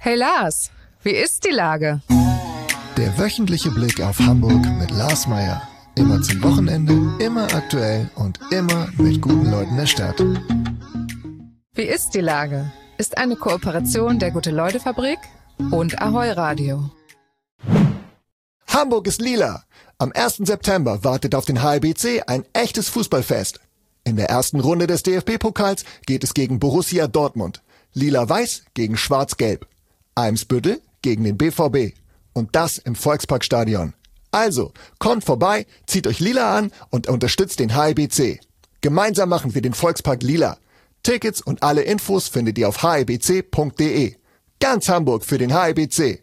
Hey Lars, wie ist die Lage? Der wöchentliche Blick auf Hamburg mit Lars Meier. Immer zum Wochenende, immer aktuell und immer mit guten Leuten der Stadt. Wie ist die Lage? Ist eine Kooperation der Gute-Leute-Fabrik und Ahoi Radio. Hamburg ist lila. Am 1. September wartet auf den HLBC ein echtes Fußballfest. In der ersten Runde des DFB-Pokals geht es gegen Borussia Dortmund. Lila-Weiß gegen Schwarz-Gelb. Eimsbüttel gegen den BVB. Und das im Volksparkstadion. Also, kommt vorbei, zieht euch lila an und unterstützt den HLBC. Gemeinsam machen wir den Volkspark lila. Tickets und alle Infos findet ihr auf hlbc.de. Ganz Hamburg für den HLBC.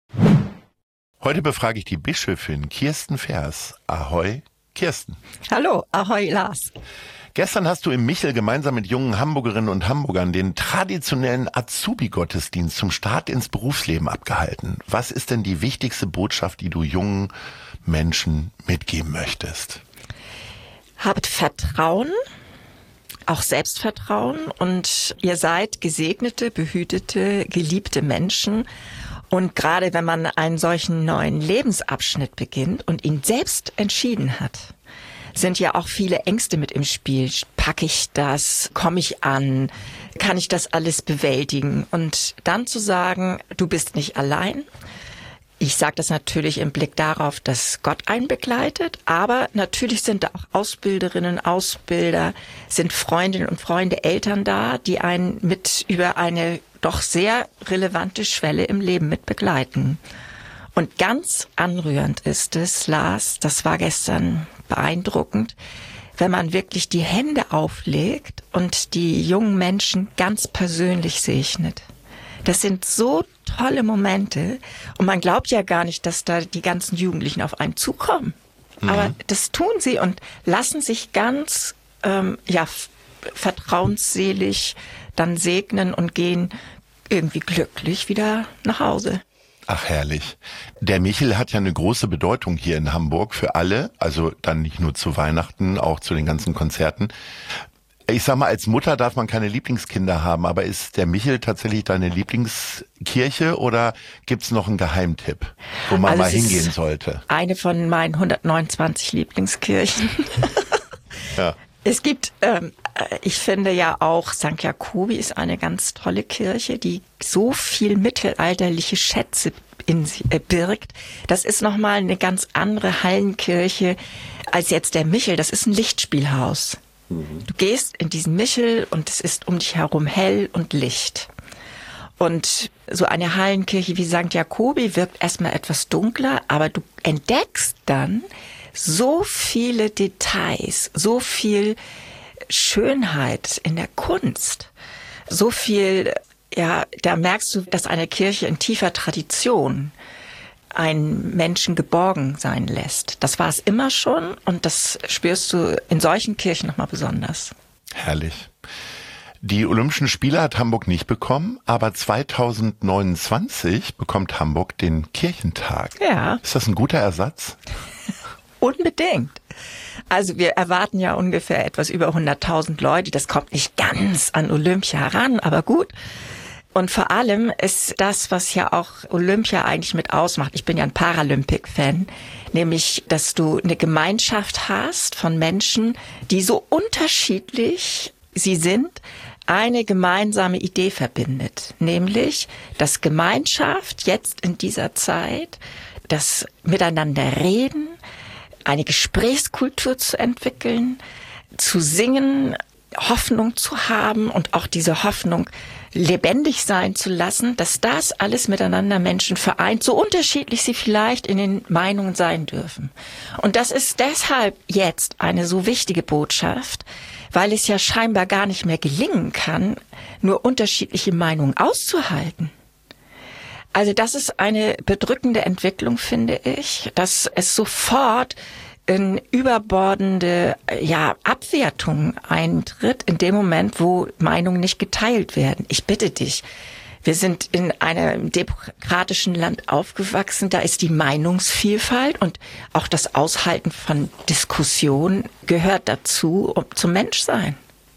Heute befrage ich die Bischöfin Kirsten Vers. Ahoi, Kirsten. Hallo, ahoi Lars. Gestern hast du im Michel gemeinsam mit jungen Hamburgerinnen und Hamburgern den traditionellen Azubi-Gottesdienst zum Start ins Berufsleben abgehalten. Was ist denn die wichtigste Botschaft, die du jungen Menschen mitgeben möchtest? Habt Vertrauen, auch Selbstvertrauen, und ihr seid gesegnete, behütete, geliebte Menschen. Und gerade wenn man einen solchen neuen Lebensabschnitt beginnt und ihn selbst entschieden hat, sind ja auch viele Ängste mit im Spiel. Packe ich das? Komme ich an? Kann ich das alles bewältigen? Und dann zu sagen, du bist nicht allein. Ich sage das natürlich im Blick darauf, dass Gott einen begleitet, aber natürlich sind da auch Ausbilderinnen, Ausbilder, sind Freundinnen und Freunde, Eltern da, die einen mit über eine doch sehr relevante Schwelle im Leben mit begleiten. Und ganz anrührend ist es, Lars, das war gestern beeindruckend, wenn man wirklich die Hände auflegt und die jungen Menschen ganz persönlich segnet. Das sind so tolle Momente und man glaubt ja gar nicht, dass da die ganzen Jugendlichen auf einen zukommen. Aber das tun sie und lassen sich ganz vertrauensselig dann segnen und gehen irgendwie glücklich wieder nach Hause. Ach, herrlich. Der Michel hat ja eine große Bedeutung hier in Hamburg für alle, also dann nicht nur zu Weihnachten, auch zu den ganzen Konzerten. Ich sag mal, als Mutter darf man keine Lieblingskinder haben, aber ist der Michel tatsächlich deine Lieblingskirche oder gibt's noch einen Geheimtipp, wo man mal hingehen sollte? Eine von meinen 129 Lieblingskirchen. Ja. Es gibt, ich finde ja auch, St. Jakobi ist eine ganz tolle Kirche, die so viel mittelalterliche Schätze in sie birgt. Das ist nochmal eine ganz andere Hallenkirche als jetzt der Michel. Das ist ein Lichtspielhaus. Du gehst in diesen Michel und es ist um dich herum hell und Licht. Und so eine Hallenkirche wie St. Jakobi wirkt erstmal etwas dunkler, aber du entdeckst dann so viele Details, so viel Schönheit in der Kunst, so viel, ja, da merkst du, dass eine Kirche in tiefer Tradition einen Menschen geborgen sein lässt. Das war es immer schon und das spürst du in solchen Kirchen nochmal besonders. Herrlich. Die Olympischen Spiele hat Hamburg nicht bekommen, aber 2029 bekommt Hamburg den Kirchentag. Ja. Ist das ein guter Ersatz? Unbedingt. Also wir erwarten ja ungefähr etwas über 100.000 Leute. Das kommt nicht ganz an Olympia heran, aber gut. Und vor allem ist das, was ja auch Olympia eigentlich mit ausmacht. Ich bin ja ein Paralympic-Fan, nämlich, dass du eine Gemeinschaft hast von Menschen, die so unterschiedlich sie sind, eine gemeinsame Idee verbindet. Nämlich, dass Gemeinschaft jetzt in dieser Zeit, das Miteinander reden, eine Gesprächskultur zu entwickeln, zu singen, Hoffnung zu haben und auch diese Hoffnung lebendig sein zu lassen, dass das alles miteinander Menschen vereint, so unterschiedlich sie vielleicht in den Meinungen sein dürfen. Und das ist deshalb jetzt eine so wichtige Botschaft, weil es ja scheinbar gar nicht mehr gelingen kann, nur unterschiedliche Meinungen auszuhalten. Also das ist eine bedrückende Entwicklung, finde ich, dass es sofort in überbordende Abwertung eintritt in dem Moment, wo Meinungen nicht geteilt werden. Ich bitte dich, wir sind in einem demokratischen Land aufgewachsen, da ist die Meinungsvielfalt und auch das Aushalten von Diskussion gehört dazu, zum Menschsein.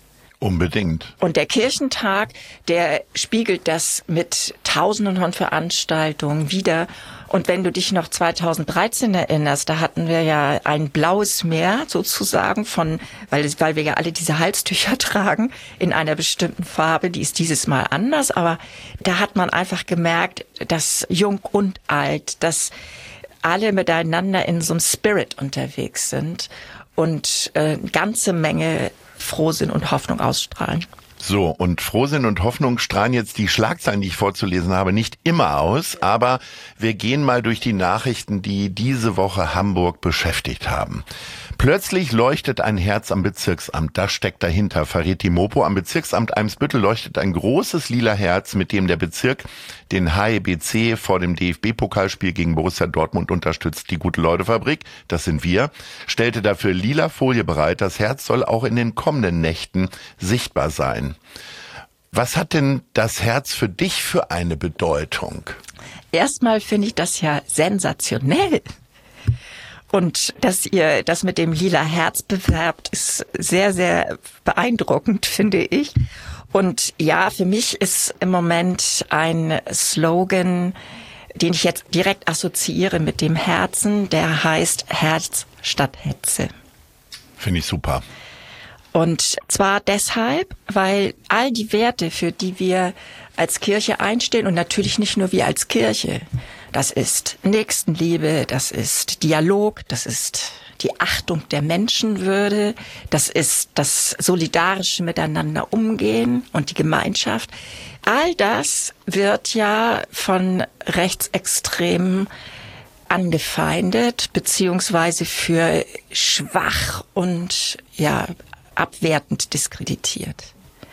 Unbedingt. Und der Kirchentag, der spiegelt das mit Tausenden von Veranstaltungen wider. Und wenn du dich noch 2013 erinnerst, da hatten wir ja ein blaues Meer sozusagen weil wir ja alle diese Halstücher tragen in einer bestimmten Farbe, die ist dieses Mal anders. Aber da hat man einfach gemerkt, dass jung und alt, dass alle miteinander in so einem Spirit unterwegs sind und eine ganze Menge Frohsinn und Hoffnung ausstrahlen. So, und Frohsinn und Hoffnung strahlen jetzt die Schlagzeilen, die ich vorzulesen habe, nicht immer aus, aber wir gehen mal durch die Nachrichten, die diese Woche Hamburg beschäftigt haben. Plötzlich leuchtet ein Herz am Bezirksamt. Das steckt dahinter, verrät die Mopo. Am Bezirksamt Eimsbüttel leuchtet ein großes lila Herz, mit dem der Bezirk den HEBC vor dem DFB-Pokalspiel gegen Borussia Dortmund unterstützt. Die Gute-Leute-Fabrik, das sind wir, stellte dafür lila Folie bereit. Das Herz soll auch in den kommenden Nächten sichtbar sein. Was hat denn das Herz für dich für eine Bedeutung? Erstmal finde ich das ja sensationell. Und dass ihr das mit dem lila Herz bewerbt, ist sehr, sehr beeindruckend, finde ich. Und ja, für mich ist im Moment ein Slogan, den ich jetzt direkt assoziiere mit dem Herzen, der heißt Herz statt Hetze. Finde ich super. Und zwar deshalb, weil all die Werte, für die wir als Kirche einstehen und natürlich nicht nur wir als Kirche, das ist Nächstenliebe, das ist Dialog, das ist die Achtung der Menschenwürde, das ist das solidarische Miteinander umgehen und die Gemeinschaft. All das wird ja von Rechtsextremen angefeindet, beziehungsweise für schwach und ja abwertend diskreditiert.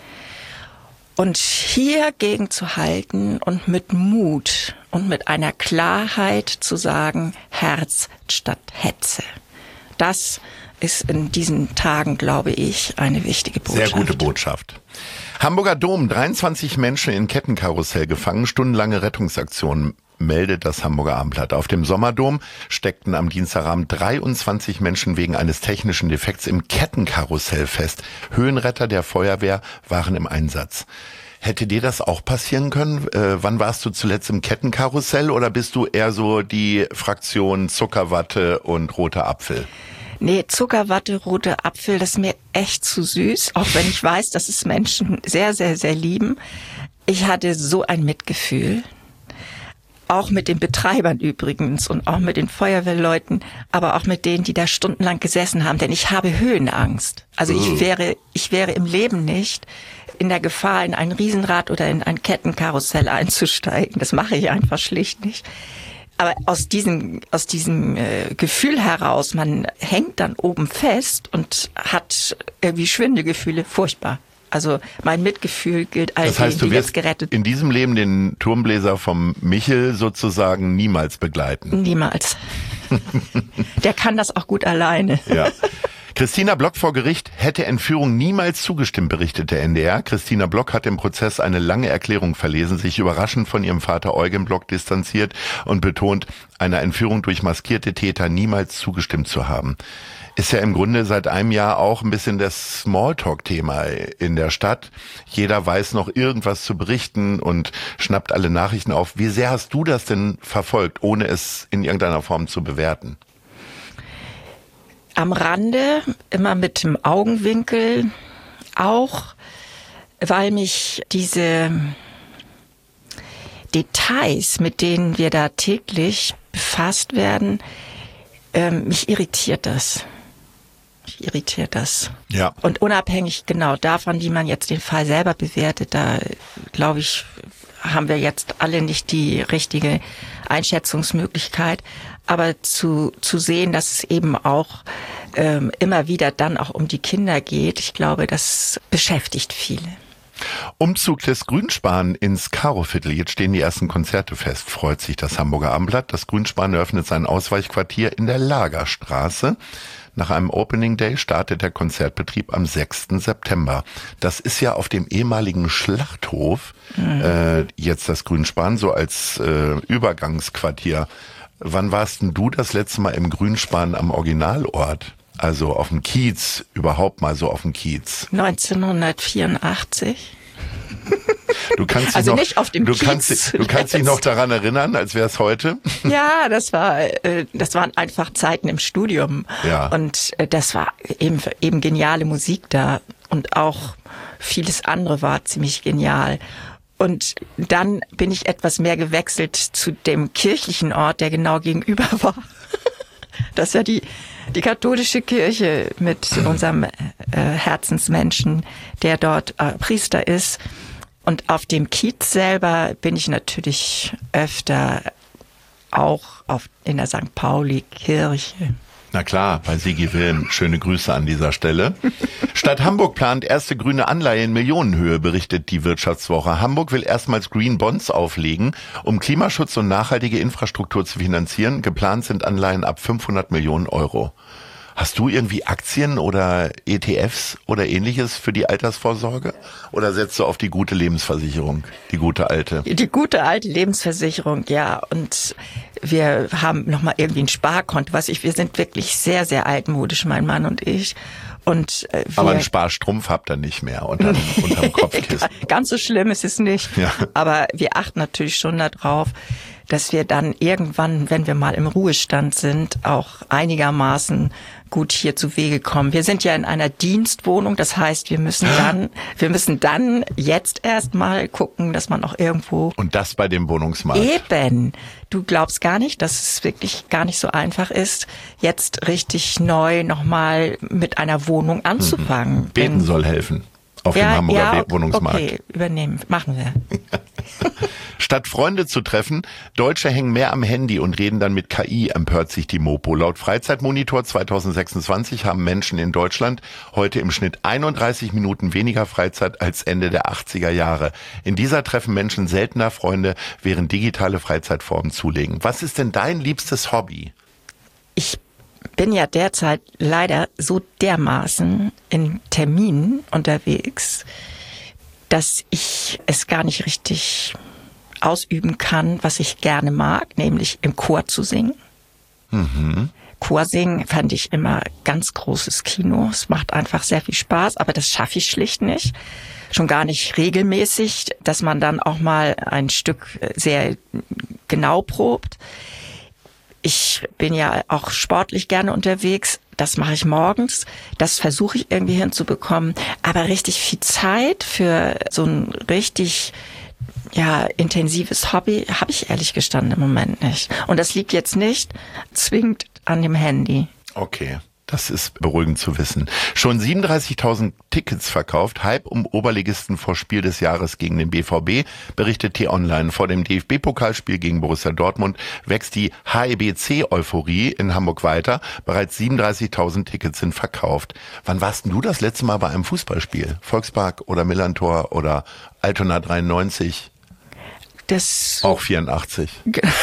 Und hier gegenzuhalten und mit Mut und mit einer Klarheit zu sagen, Herz statt Hetze. Das ist in diesen Tagen, glaube ich, eine wichtige Botschaft. Sehr gute Botschaft. Hamburger Dom, 23 Menschen in Kettenkarussell gefangen, stundenlange Rettungsaktion, meldet das Hamburger Abendblatt. Auf dem Sommerdom steckten am Dienstagabend 23 Menschen wegen eines technischen Defekts im Kettenkarussell fest. Höhenretter der Feuerwehr waren im Einsatz. Hätte dir das auch passieren können? Wann warst du zuletzt im Kettenkarussell oder bist du eher so die Fraktion Zuckerwatte und roter Apfel? Nee, Zuckerwatte, roter Apfel, das ist mir echt zu süß, auch wenn ich weiß, dass es Menschen sehr, sehr, sehr lieben. Ich hatte so ein Mitgefühl. Auch mit den Betreibern übrigens und auch mit den Feuerwehrleuten, aber auch mit denen, die da stundenlang gesessen haben, denn ich habe Höhenangst. Also ich wäre im Leben nicht in der Gefahr, in ein Riesenrad oder in ein Kettenkarussell einzusteigen. Das mache ich einfach schlicht nicht. Aber aus diesem Gefühl heraus, man hängt dann oben fest und hat irgendwie Schwindelgefühle, furchtbar. Also mein Mitgefühl gilt all denen, die jetzt gerettet. In diesem Leben den Turmbläser vom Michel sozusagen niemals begleiten. Niemals. Der kann das auch gut alleine. Ja. Christina Block vor Gericht hätte Entführung niemals zugestimmt, berichtet der NDR. Christina Block hat im Prozess eine lange Erklärung verlesen, sich überraschend von ihrem Vater Eugen Block distanziert und betont, einer Entführung durch maskierte Täter niemals zugestimmt zu haben. Ist ja im Grunde seit einem Jahr auch ein bisschen das Smalltalk-Thema in der Stadt. Jeder weiß noch irgendwas zu berichten und schnappt alle Nachrichten auf. Wie sehr hast du das denn verfolgt, ohne es in irgendeiner Form zu bewerten? Am Rande, immer mit dem Augenwinkel, auch weil mich diese Details, mit denen wir da täglich befasst werden, mich irritiert das. Ja. Und unabhängig genau davon, wie man jetzt den Fall selber bewertet, da glaube ich, haben wir jetzt alle nicht die richtige Einschätzungsmöglichkeit. Aber zu sehen, dass es eben auch immer wieder dann auch um die Kinder geht, ich glaube, das beschäftigt viele. Umzug des Grünspan ins Karoviertel. Jetzt stehen die ersten Konzerte fest, freut sich das Hamburger Abendblatt. Das Grünspan eröffnet sein Ausweichquartier in der Lagerstraße. Nach einem Opening Day startet der Konzertbetrieb am 6. September. Das ist ja auf dem ehemaligen Schlachthof jetzt das Grünspan, so als Übergangsquartier. Wann warst denn du das letzte Mal im Grünspan am Originalort? Also auf dem Kiez, überhaupt mal so auf dem Kiez? 1984. Du kannst also dich noch, nicht auf dem Kiez. Du kannst dich noch daran erinnern, als wäre es heute? Ja, das waren einfach Zeiten im Studium. Ja. Und das war eben geniale Musik da. Und auch vieles andere war ziemlich genial. Und dann bin ich etwas mehr gewechselt zu dem kirchlichen Ort, der genau gegenüber war. Das ist ja die katholische Kirche mit unserem Herzensmenschen, der dort Priester ist. Und auf dem Kiez selber bin ich natürlich öfter auch in der St. Pauli-Kirche. Na klar, bei Sigi Wilm. Schöne Grüße an dieser Stelle. Stadt Hamburg plant erste grüne Anleihe in Millionenhöhe, berichtet die Wirtschaftswoche. Hamburg will erstmals Green Bonds auflegen, um Klimaschutz und nachhaltige Infrastruktur zu finanzieren. Geplant sind Anleihen ab 500 Millionen Euro. Hast du irgendwie Aktien oder ETFs oder ähnliches für die Altersvorsorge? Oder setzt du auf die gute Lebensversicherung, die gute alte? Die gute alte Lebensversicherung, ja. Und wir haben nochmal irgendwie ein Sparkonto. Wir sind wirklich sehr, sehr altmodisch, mein Mann und ich. Und aber einen Sparstrumpf habt ihr nicht mehr unterm Kopfkissen. Ganz so schlimm ist es nicht. Ja. Aber wir achten natürlich schon darauf, dass wir dann irgendwann, wenn wir mal im Ruhestand sind, auch einigermaßen gut hier zu Wege kommen. Wir sind ja in einer Dienstwohnung, das heißt, wir müssen dann jetzt erst mal gucken, dass man auch irgendwo... Und das bei dem Wohnungsmarkt. Eben. Du glaubst gar nicht, dass es wirklich gar nicht so einfach ist, jetzt richtig neu nochmal mit einer Wohnung anzufangen. Beten soll helfen. Auf dem Hamburger Wohnungsmarkt. Okay, übernehmen. Machen wir. Statt Freunde zu treffen, Deutsche hängen mehr am Handy und reden dann mit KI, empört sich die Mopo. Laut Freizeitmonitor 2026 haben Menschen in Deutschland heute im Schnitt 31 Minuten weniger Freizeit als Ende der 80er Jahre. In dieser treffen Menschen seltener Freunde, während digitale Freizeitformen zulegen. Was ist denn dein liebstes Hobby? Ich bin ja derzeit leider so dermaßen in Terminen unterwegs, dass ich es gar nicht richtig ausüben kann, was ich gerne mag, nämlich im Chor zu singen. Mhm. Chorsingen fand ich immer ganz großes Kino. Es macht einfach sehr viel Spaß, aber das schaffe ich schlicht nicht. Schon gar nicht regelmäßig, dass man dann auch mal ein Stück sehr genau probt. Ich bin ja auch sportlich gerne unterwegs. Das mache ich morgens. Das versuche ich irgendwie hinzubekommen. Aber richtig viel Zeit für so ein richtig intensives Hobby habe ich ehrlich gestanden im Moment nicht. Und das liegt jetzt nicht zwingend an dem Handy. Okay. Das ist beruhigend zu wissen. Schon 37.000 Tickets verkauft, Hype um Oberligisten vor Spiel des Jahres gegen den BVB, berichtet T-Online. Vor dem DFB-Pokalspiel gegen Borussia Dortmund wächst die HEBC-Euphorie in Hamburg weiter. Bereits 37.000 Tickets sind verkauft. Wann warst denn du das letzte Mal bei einem Fußballspiel? Volkspark oder Millantor oder Altona 93? Auch 84.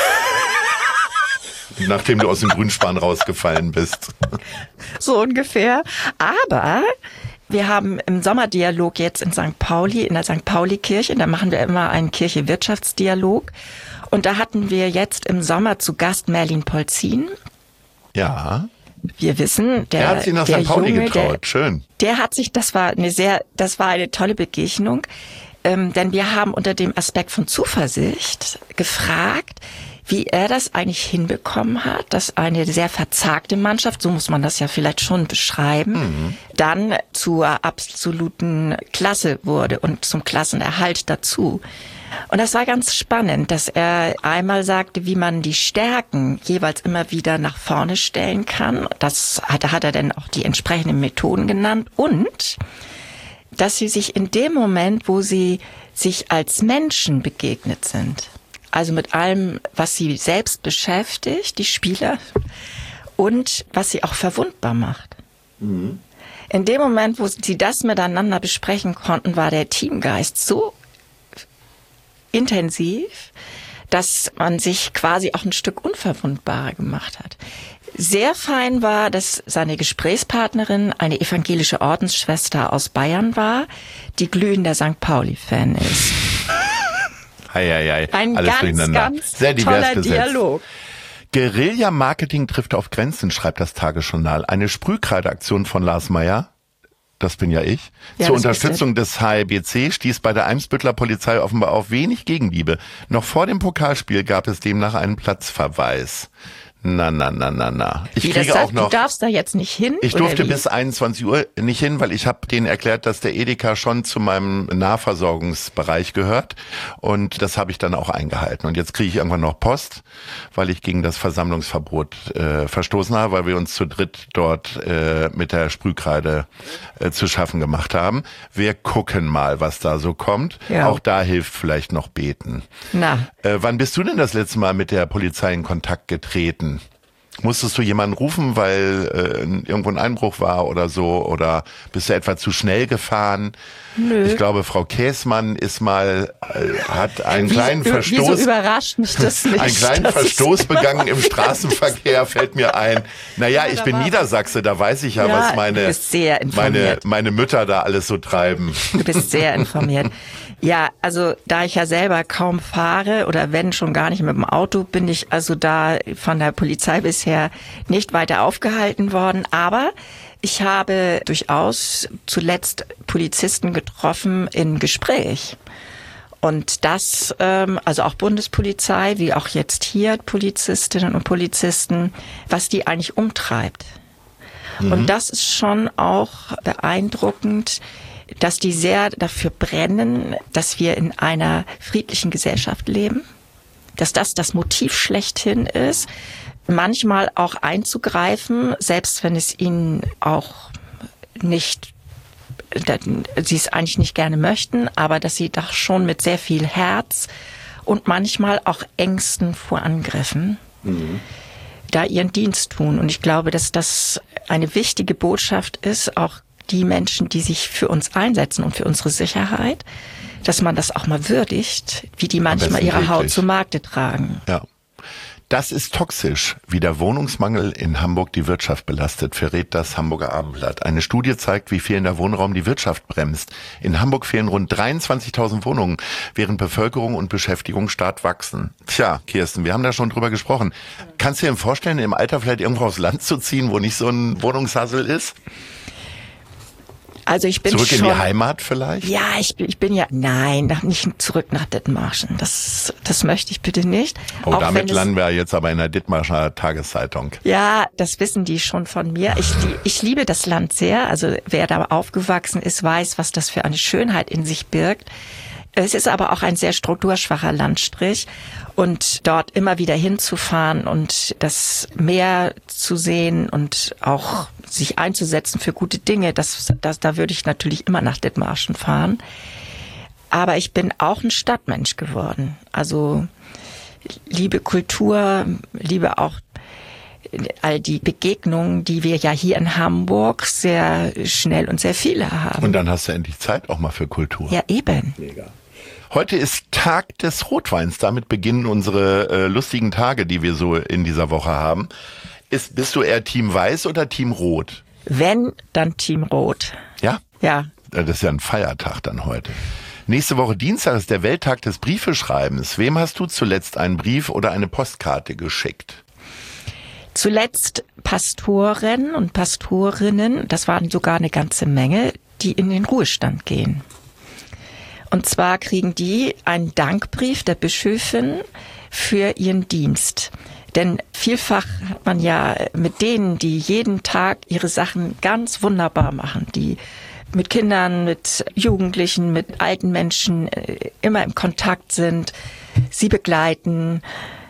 Nachdem du aus dem Grünspan rausgefallen bist. So ungefähr. Aber wir haben im Sommerdialog jetzt in St. Pauli, in der St. Pauli-Kirche, da machen wir immer einen Kirche-Wirtschaftsdialog. Und da hatten wir jetzt im Sommer zu Gast Merlin Polzin. Ja. Wir wissen, der hat sich nach St. Pauli getraut. Schön. Der hat sich, das war eine tolle Begegnung. Denn wir haben unter dem Aspekt von Zuversicht gefragt, wie er das eigentlich hinbekommen hat, dass eine sehr verzagte Mannschaft, so muss man das ja vielleicht schon beschreiben, dann zur absoluten Klasse wurde und zum Klassenerhalt dazu. Und das war ganz spannend, dass er einmal sagte, wie man die Stärken jeweils immer wieder nach vorne stellen kann. Das hat er dann auch die entsprechenden Methoden genannt. Und dass sie sich in dem Moment, wo sie sich als Menschen begegnet sind, also mit allem, was sie selbst beschäftigt, die Spieler, und was sie auch verwundbar macht. Mhm. In dem Moment, wo sie das miteinander besprechen konnten, war der Teamgeist so intensiv, dass man sich quasi auch ein Stück unverwundbarer gemacht hat. Sehr fein war, dass seine Gesprächspartnerin eine evangelische Ordensschwester aus Bayern war, die glühender St. Pauli-Fan ist. Ein alles ganz sehr divers toller besetzt. Dialog. Guerilla-Marketing trifft auf Grenzen, schreibt das Tagesjournal. Eine Sprühkreideaktion von Lars Meyer, das bin ja ich, zur Unterstützung des HLBC stieß bei der Eimsbütteler Polizei offenbar auf wenig Gegenliebe. Noch vor dem Pokalspiel gab es demnach einen Platzverweis. Na. Ich kriege auch noch. Du darfst da jetzt nicht hin? Ich durfte bis 21 Uhr nicht hin, weil ich habe denen erklärt, dass der Edeka schon zu meinem Nahversorgungsbereich gehört. Und das habe ich dann auch eingehalten. Und jetzt kriege ich irgendwann noch Post, weil ich gegen das Versammlungsverbot verstoßen habe, weil wir uns zu dritt dort mit der Sprühkreide zu schaffen gemacht haben. Wir gucken mal, was da so kommt. Ja. Auch da hilft vielleicht noch beten. Wann bist du denn das letzte Mal mit der Polizei in Kontakt getreten? Musstest du jemanden rufen, weil irgendwo ein Einbruch war oder so? Oder bist du etwa zu schnell gefahren? Nö. Ich glaube, Frau Käßmann ist mal, hat einen kleinen Verstoß. Wieso überrascht mich das nicht? Einen kleinen Verstoß begangen im Straßenverkehr, fällt mir ein. Naja, ich bin Niedersachse, da weiß ich ja, was meine Mütter da alles so treiben. Du bist sehr informiert. Ja, also da ich ja selber kaum fahre oder wenn schon gar nicht mit dem Auto, bin ich also da von der Polizei bisher nicht weiter aufgehalten worden. Aber ich habe durchaus zuletzt Polizisten getroffen in Gespräch. Und das, also auch Bundespolizei, wie auch jetzt hier Polizistinnen und Polizisten, was die eigentlich umtreibt. Und das ist schon auch beeindruckend, dass die sehr dafür brennen, dass wir in einer friedlichen Gesellschaft leben, dass das Motiv schlechthin ist, manchmal auch einzugreifen, selbst wenn es ihnen auch nicht, sie es eigentlich nicht gerne möchten, aber dass sie doch schon mit sehr viel Herz und manchmal auch Ängsten vor Angriffen da ihren Dienst tun. Und ich glaube, dass das eine wichtige Botschaft ist, auch die Menschen, die sich für uns einsetzen und für unsere Sicherheit, dass man das auch mal würdigt, wie die manchmal ihre Haut zu Markte tragen. Ja. Das ist toxisch, wie der Wohnungsmangel in Hamburg die Wirtschaft belastet, verrät das Hamburger Abendblatt. Eine Studie zeigt, wie fehlender Wohnraum die Wirtschaft bremst. In Hamburg fehlen rund 23.000 Wohnungen, während Bevölkerung und Beschäftigung stark wachsen. Tja, Kirsten, wir haben da schon drüber gesprochen. Kannst du dir vorstellen, im Alter vielleicht irgendwo aufs Land zu ziehen, wo nicht so ein Wohnungshassel ist? Also ich bin zurück in die Heimat vielleicht? Ja, ich bin ja, nein, nicht zurück nach Dithmarschen. Das möchte ich bitte nicht. Oh, auch damit landen wir jetzt aber in der Dithmarscher Tageszeitung. Ja, das wissen die schon von mir. Ich liebe das Land sehr. Also wer da aufgewachsen ist, weiß, was das für eine Schönheit in sich birgt. Es ist aber auch ein sehr strukturschwacher Landstrich und dort immer wieder hinzufahren und das Meer zu sehen und auch sich einzusetzen für gute Dinge, da würde ich natürlich immer nach Dithmarschen fahren. Aber ich bin auch ein Stadtmensch geworden. Also liebe Kultur, liebe auch all die Begegnungen, die wir ja hier in Hamburg sehr schnell und sehr viele haben. Und dann hast du endlich Zeit auch mal für Kultur. Ja, eben. Mega. Heute ist Tag des Rotweins. Damit beginnen unsere lustigen Tage, die wir so in dieser Woche haben. Bist du eher Team Weiß oder Team Rot? Wenn, dann Team Rot. Ja? Ja. Das ist ja ein Feiertag dann heute. Nächste Woche Dienstag ist der Welttag des Briefeschreibens. Wem hast du zuletzt einen Brief oder eine Postkarte geschickt? Zuletzt Pastoren und Pastorinnen, das waren sogar eine ganze Menge, die in den Ruhestand gehen. Und zwar kriegen die einen Dankbrief der Bischöfin für ihren Dienst. Denn vielfach hat man ja mit denen, die jeden Tag ihre Sachen ganz wunderbar machen, die mit Kindern, mit Jugendlichen, mit alten Menschen immer im Kontakt sind, sie begleiten,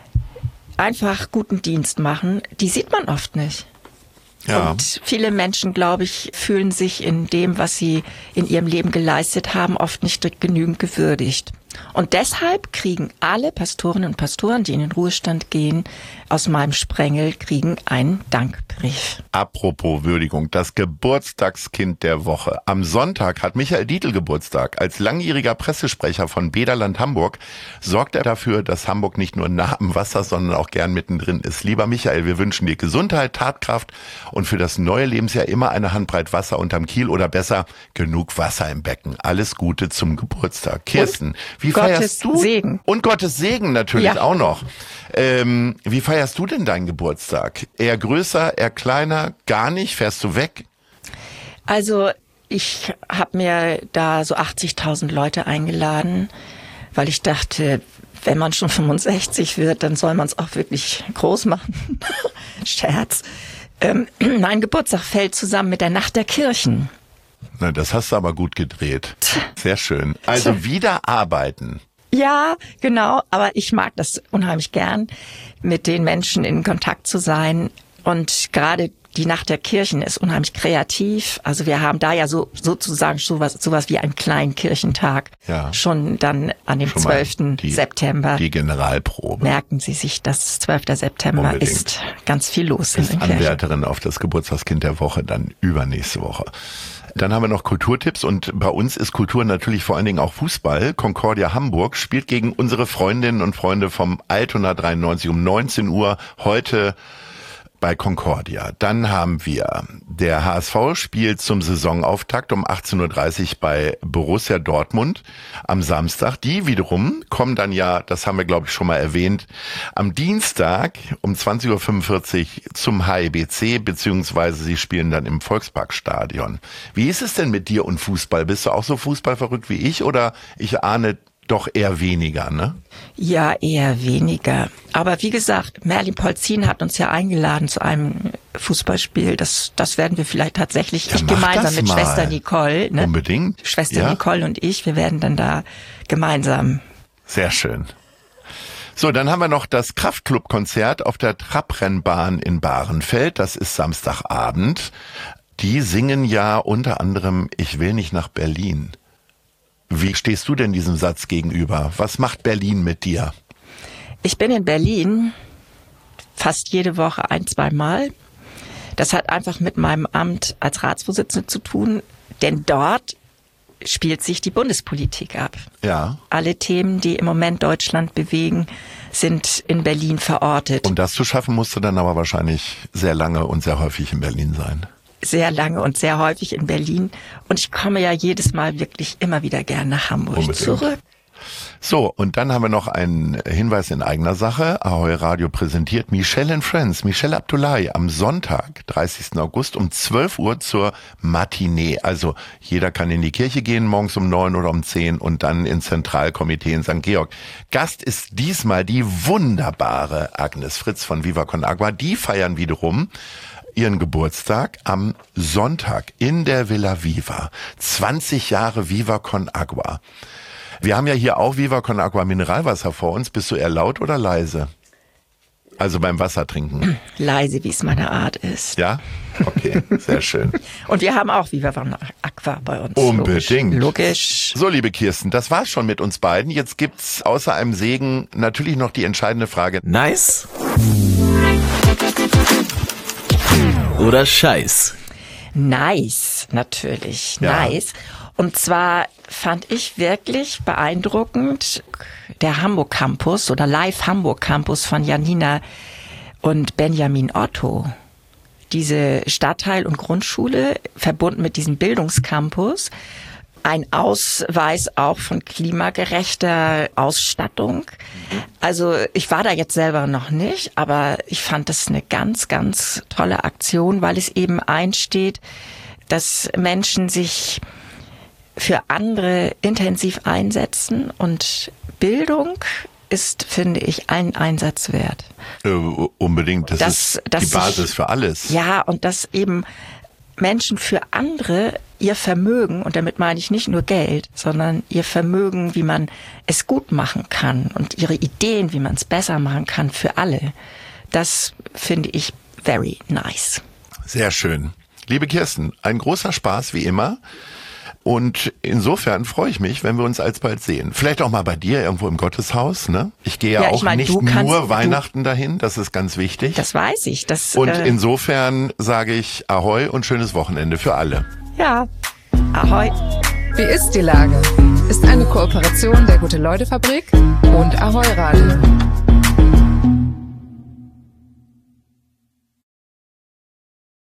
einfach guten Dienst machen, die sieht man oft nicht. Ja. Und viele Menschen, glaube ich, fühlen sich in dem, was sie in ihrem Leben geleistet haben, oft nicht genügend gewürdigt. Und deshalb kriegen alle Pastorinnen und Pastoren, die in den Ruhestand gehen, aus meinem Sprengel, kriegen einen Dankbrief. Apropos Würdigung, das Geburtstagskind der Woche. Am Sonntag hat Michael Dietl Geburtstag. Als langjähriger Pressesprecher von Bäderland Hamburg sorgt er dafür, dass Hamburg nicht nur nah am Wasser, sondern auch gern mittendrin ist. Lieber Michael, wir wünschen dir Gesundheit, Tatkraft und für das neue Lebensjahr immer eine Handbreit Wasser unterm Kiel oder besser genug Wasser im Becken. Alles Gute zum Geburtstag. Kirsten, Wie Gottes feierst du? Segen. Und Gottes Segen natürlich Ja. auch noch. Wie feierst du denn deinen Geburtstag? Eher größer, eher kleiner, gar nicht? Fährst du weg? Also ich habe mir da so 80.000 Leute eingeladen, weil ich dachte, wenn man schon 65 wird, dann soll man es auch wirklich groß machen. Scherz. Mein Geburtstag fällt zusammen mit der Nacht der Kirchen. Na, das hast du aber gut gedreht. Sehr schön. Also wieder arbeiten. Ja, genau. Aber ich mag das unheimlich gern, mit den Menschen in Kontakt zu sein. Und gerade die Nacht der Kirchen ist unheimlich kreativ. Also wir haben da ja sozusagen sowas wie einen kleinen Kirchentag. Ja. Schon dann an dem Schon mal 12. September. Die Generalprobe. Merken Sie sich, dass 12. September Unbedingt. ist ganz viel los in Ist den Kirchen. Anwärterin auf das Geburtstagskind der Woche dann übernächste Woche. Dann haben wir noch Kulturtipps und bei uns ist Kultur natürlich vor allen Dingen auch Fußball. Concordia Hamburg spielt gegen unsere Freundinnen und Freunde vom Altona 93 um 19 Uhr heute bei Concordia. Dann haben wir, der HSV spielt zum Saisonauftakt um 18.30 Uhr bei Borussia Dortmund am Samstag. Die wiederum kommen dann ja, das haben wir glaube ich schon mal erwähnt, am Dienstag um 20.45 Uhr zum HIBC, beziehungsweise sie spielen dann im Volksparkstadion. Wie ist es denn mit dir und Fußball? Bist du auch so fußballverrückt wie ich oder ich ahne doch eher weniger, ne? Ja, eher weniger. Aber wie gesagt, Merlin Polzin hat uns ja eingeladen zu einem Fußballspiel. Das werden wir vielleicht tatsächlich, Ja, ich mach gemeinsam das mit mal. Schwester Nicole. Ne? Unbedingt. Schwester Ja. Nicole und ich, wir werden dann da gemeinsam. Sehr schön. So, dann haben wir noch das Kraftclub-Konzert auf der Trabrennbahn in Bahrenfeld. Das ist Samstagabend. Die singen ja unter anderem Ich will nicht nach Berlin. Wie stehst du denn diesem Satz gegenüber? Was macht Berlin mit dir? Ich bin in Berlin fast jede Woche 1-2 Mal. Das hat einfach mit meinem Amt als Ratsvorsitzende zu tun, denn dort spielt sich die Bundespolitik ab. Ja. Alle Themen, die im Moment Deutschland bewegen, sind in Berlin verortet. Um das zu schaffen, musst du dann aber wahrscheinlich sehr lange und sehr häufig in Berlin sein. Sehr lange und sehr häufig in Berlin. Und ich komme ja jedes Mal wirklich immer wieder gern nach Hamburg Unbedingt. zurück. So, und dann haben wir noch einen Hinweis in eigener Sache. Ahoi Radio präsentiert Michelle and Friends, Michelle Abdullahi am Sonntag, 30. August um 12 Uhr zur Matinee. Also jeder kann in die Kirche gehen, morgens um 9 oder um 10 und dann ins Zentralkomitee in St. Georg. Gast ist diesmal die wunderbare Agnes Fritz von Viva Con Agua. Die feiern wiederum ihren Geburtstag am Sonntag in der Villa Viva. 20 Jahre Viva Con Agua. Wir haben ja hier auch Viva Con Agua Mineralwasser vor uns. Bist du eher laut oder leise? Also beim Wasser trinken. Leise, wie es meine Art ist. Ja? Okay, sehr schön. Und wir haben auch Viva Con Agua bei uns. Unbedingt. Logisch. So, liebe Kirsten, das war's schon mit uns beiden. Jetzt gibt's außer einem Segen natürlich noch die entscheidende Frage. Nice oder Scheiß? Nice, natürlich. Ja. Nice. Und zwar fand ich wirklich beeindruckend der Hamburg Campus oder Live Hamburg Campus von Janina und Benjamin Otto. Diese Stadtteil- und Grundschule verbunden mit diesem Bildungscampus. Ein Ausweis auch von klimagerechter Ausstattung. Also ich war da jetzt selber noch nicht, aber ich fand das eine ganz, ganz tolle Aktion, weil es eben einsteht, dass Menschen sich für andere intensiv einsetzen und Bildung ist, finde ich, einen Einsatz wert. Unbedingt, das ist die Basis für alles. Ja, und dass eben Menschen für andere ihr Vermögen, und damit meine ich nicht nur Geld, sondern ihr Vermögen, wie man es gut machen kann und ihre Ideen, wie man es besser machen kann für alle, das finde ich very nice. Sehr schön. Liebe Kirsten, ein großer Spaß wie immer. Und insofern freue ich mich, wenn wir uns alsbald sehen. Vielleicht auch mal bei dir irgendwo im Gotteshaus, ne? Ich gehe ja auch nicht nur Weihnachten dahin, das ist ganz wichtig. Das weiß ich. Und insofern sage ich Ahoi und schönes Wochenende für alle. Ja, Ahoi. Wie ist die Lage? Ist eine Kooperation der Gute-Leute-Fabrik und Ahoi Radio.